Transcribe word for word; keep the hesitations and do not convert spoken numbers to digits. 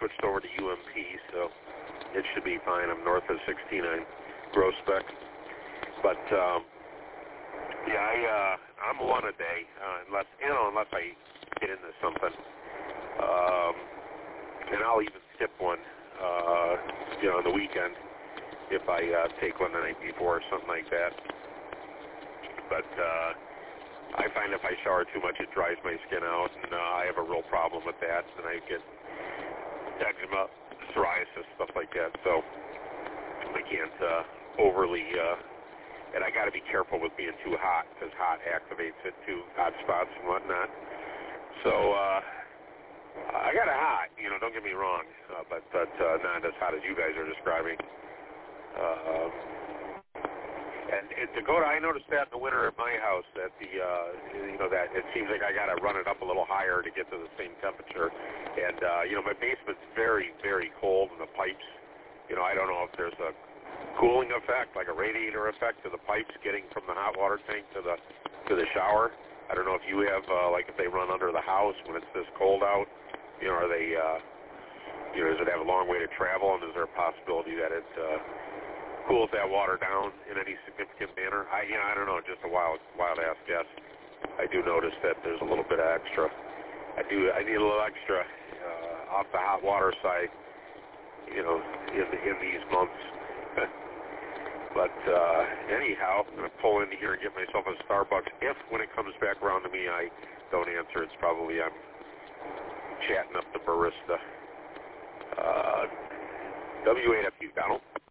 switched over to U M P, so it should be fine. I'm north of sixteen on Groesbeck. But, um, yeah, I, uh, I'm one a day, uh, unless, you know, unless I get into something. Um, and I'll even skip one, uh, you know, on the weekend if I uh, take one the night before or something like that. But uh, I find if I shower too much, it dries my skin out, and uh, I have a real problem with that, and I get eczema, psoriasis, stuff like that. So I can't uh, overly, uh, and I got to be careful with being too hot, because hot activates it too, hot spots and whatnot. So uh, I got it hot, you know, don't get me wrong, uh, but, but uh, not as hot as you guys are describing. Uh, and, and Dakota, I noticed that in the winter at my house, that the, uh, you know, that it seems like I got to run it up a little higher to get to the same temperature. And, uh, you know, my basement's very, very cold, and the pipes, you know, I don't know if there's a cooling effect, like a radiator effect to the pipes getting from the hot water tank to the to the shower. I don't know if you have, uh, like if they run under the house when it's this cold out, you know, are they, uh, you know, does it have a long way to travel, and is there a possibility that it uh, cools that water down in any significant manner? I, you know, I don't know, just a wild, wild ass guess. I do notice that there's a little bit of extra. I do, I need a little extra uh, off the hot water side, you know, in in these months. But uh, anyhow, I'm going to pull into here and get myself a Starbucks. If, when it comes back around to me, I don't answer, it's probably I'm chatting up the barista. Uh, W eight F U, Donald.